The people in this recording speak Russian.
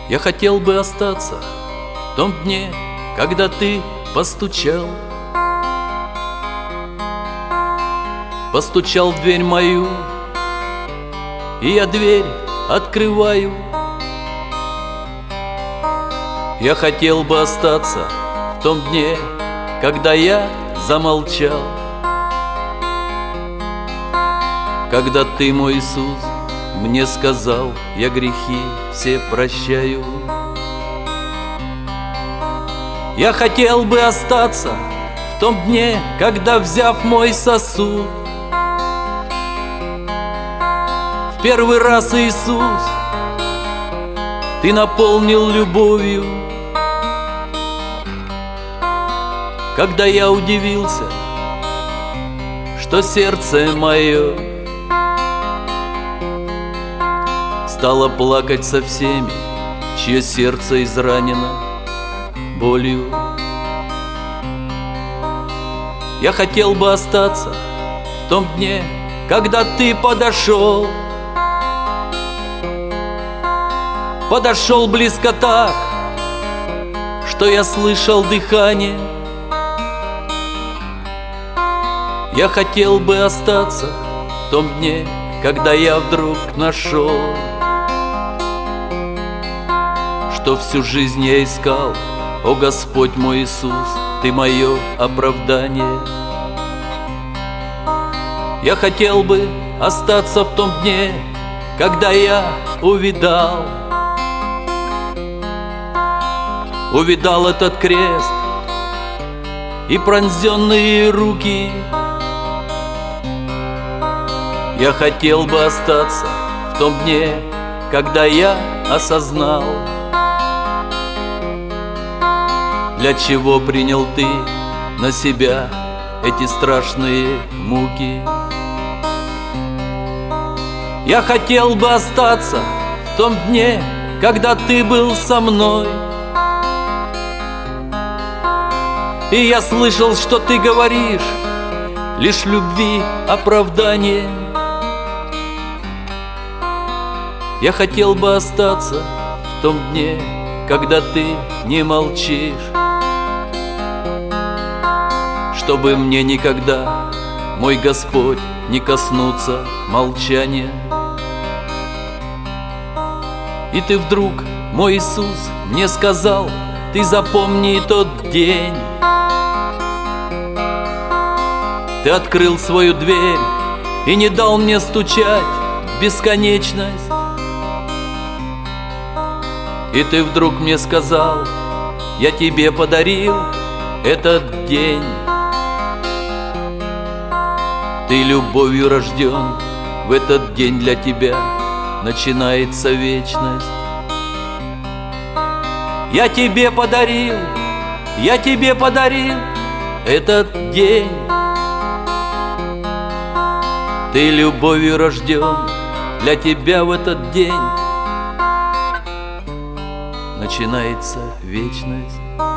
Я хотел бы остаться в том дне, когда ты постучал. Постучал в дверь мою, и я дверь открываю. Я хотел бы остаться в том дне, когда я замолчал. Когда ты, мой Иисус, мне сказал: я грехи все прощаю. Я хотел бы остаться в том дне, когда, взяв мой сосуд, в первый раз, Иисус, ты наполнил любовью. Когда я удивился, что сердце мое стало плакать со всеми, чье сердце изранено болью. Я хотел бы остаться в том дне, когда ты подошел. Подошел близко так, что я слышал дыхание. Я хотел бы остаться в том дне, когда я вдруг нашел, что всю жизнь я искал. О Господь мой Иисус, ты мое оправдание. Я хотел бы остаться в том дне, когда я увидал этот крест и пронзенные руки. Я хотел бы остаться в том дне, когда я осознал, для чего принял ты на себя эти страшные муки. Я хотел бы остаться в том дне, когда ты был со мной, и я слышал, что ты говоришь лишь любви оправдание. Я хотел бы остаться в том дне, когда ты не молчишь, чтобы мне никогда, мой Господь, не коснуться молчания. И ты вдруг, мой Иисус, мне сказал: ты запомни тот день. Ты открыл свою дверь и не дал мне стучать в бесконечность. И ты вдруг мне сказал: я тебе подарил этот день. Ты любовью рожден, в этот день для тебя начинается вечность. Я тебе подарил этот день. Ты любовью рожден, для тебя в этот день начинается вечность.